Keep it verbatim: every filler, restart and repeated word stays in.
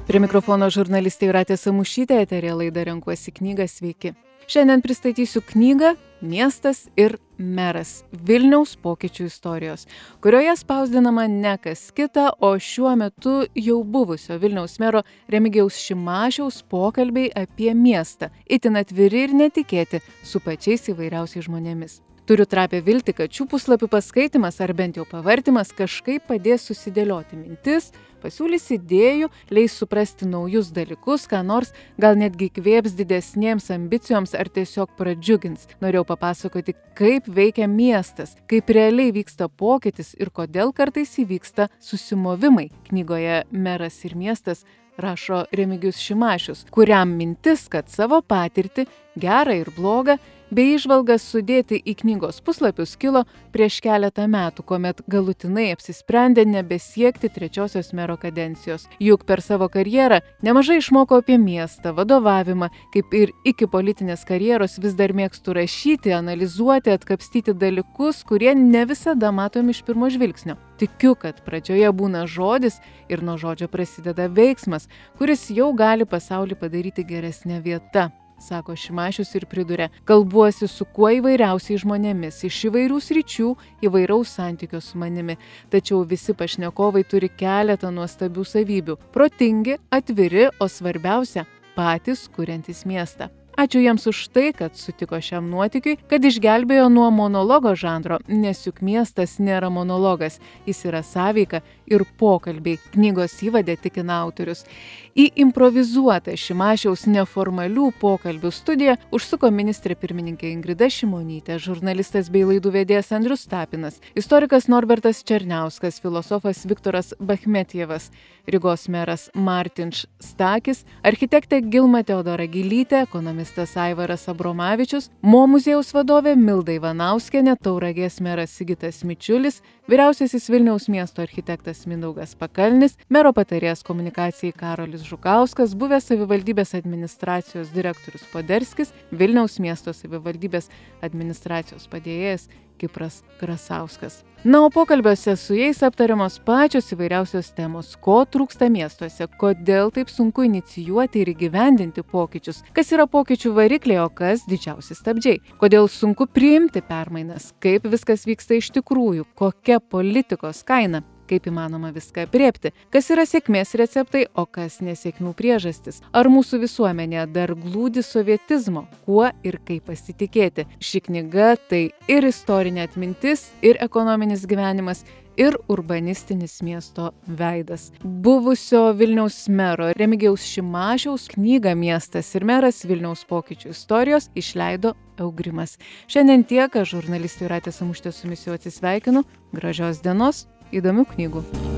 Prie mikrofono žurnalistė Jūratė Samušytė, eteryje laida Renkuosi knygą, sveiki. Šiandien pristatysiu knygą Miestas ir meras – Vilniaus pokyčių istorijos, kurioje spausdinama ne kas kita, o šiuo metu jau buvusio Vilniaus mero Remigijaus Šimašiaus pokalbiai apie miestą, itin atviri ir netikėti, su pačiais įvairiausiais žmonėmis. Turiu trapią viltį, kad šių puslapių paskaitimas ar bent jau pavartymas kažkaip padės susidėlioti mintis, pasiūlys idėjų, leis suprasti naujus dalykus, ką nors gal netgi įkvėps didesnėms ambicijoms ar tiesiog pradžiugins. Norėjau papasakoti, kaip veikia miestas, kaip realiai vyksta pokytis ir kodėl kartais įvyksta susimovimai. Knygoje Meras ir miestas rašo Remigijus Šimašius, kuriam mintis, kad savo patirtį, gerą ir blogą, bei įžvalgas sudėti į knygos puslapius kilo prieš keletą metų, kuomet galutinai apsisprendė nebesiekti trečiosios mero kadencijos. Juk per savo karjerą nemažai išmoko apie miestą, vadovavimą, kaip ir iki politinės karjeros vis dar mėgstu rašyti, analizuoti, atkapstyti dalykus, kurie ne visada matomi iš pirmo žvilgsnio. Tikiu, kad pradžioje būna žodis ir nuo žodžio prasideda veiksmas, kuris jau gali pasaulį padaryti geresnė vieta, sako Šimašius ir priduria, kalbuosi su kuo įvairiausiais žmonėmis, iš įvairių sričių, įvairaus santykio su manimi. Tačiau visi pašnekovai turi keletą nuostabių savybių. Protingi, atviri, o svarbiausia, patys kuriantys miestą. Ačiū jiems už tai, kad sutiko šiam nuotykiui, kad išgelbėjo nuo monologo žanro, nes juk miestas nėra monologas, jis yra sąveika ir pokalbiai. Knygos įvade tikina autorius. Į improvizuotą Šimašiaus neformalių pokalbių studiją užsuko ministrė pirmininkė Ingrida Šimonytė, žurnalistas bei laidų vedėjas Andrius Tapinas, istorikas Norbertas Černiauskas, filosofas Viktoras Bachmetjevas, Rygos meras Martinš Stakis, architektė Gilma Teodora Gilytė, ekonomistas Aivaras Abromavičius, Mo muziejaus vadovė Milda Ivanauskienė, Tauragės meras Sigitas Mičiulis, vyriausiasis Vilniaus miesto architektas Mindaugas Pakalnis, mero patarėjas komunikacijai Karolis Žukauskas, buvęs savivaldybės administracijos direktorius Poderskis, Vilniaus miesto savivaldybės administracijos padėjėjas Kipras Krasauskas. Na, o pokalbiuose su jais aptariamos pačios įvairiausios temos, ko trūksta miestuose, kodėl taip sunku inicijuoti ir įgyvendinti pokyčius, kas yra pokyčių varikliai, o kas didžiausi stabdžiai, kodėl sunku priimti permainas, kaip viskas vyksta iš tikrųjų, kokia politikos kaina, kaip įmanoma viską aprėpti, kas yra sėkmės receptai, o kas nesėkmių priežastis. Ar mūsų visuomenėje dar glūdi sovietizmo, kuo ir kaip pasitikėti. Ši knyga tai ir istorinė atmintis, ir ekonominis gyvenimas, ir urbanistinis miesto veidas. Buvusio Vilniaus mero Remigijaus Šimašiaus knygą Miestas ir meras Vilniaus pokyčių istorijos išleido Eugrimas. Šiandien tiek, aš žurnalistė Jūratė Samušytė su jumis jau atsisveikinu. Gražios dienos, įdomių knygų.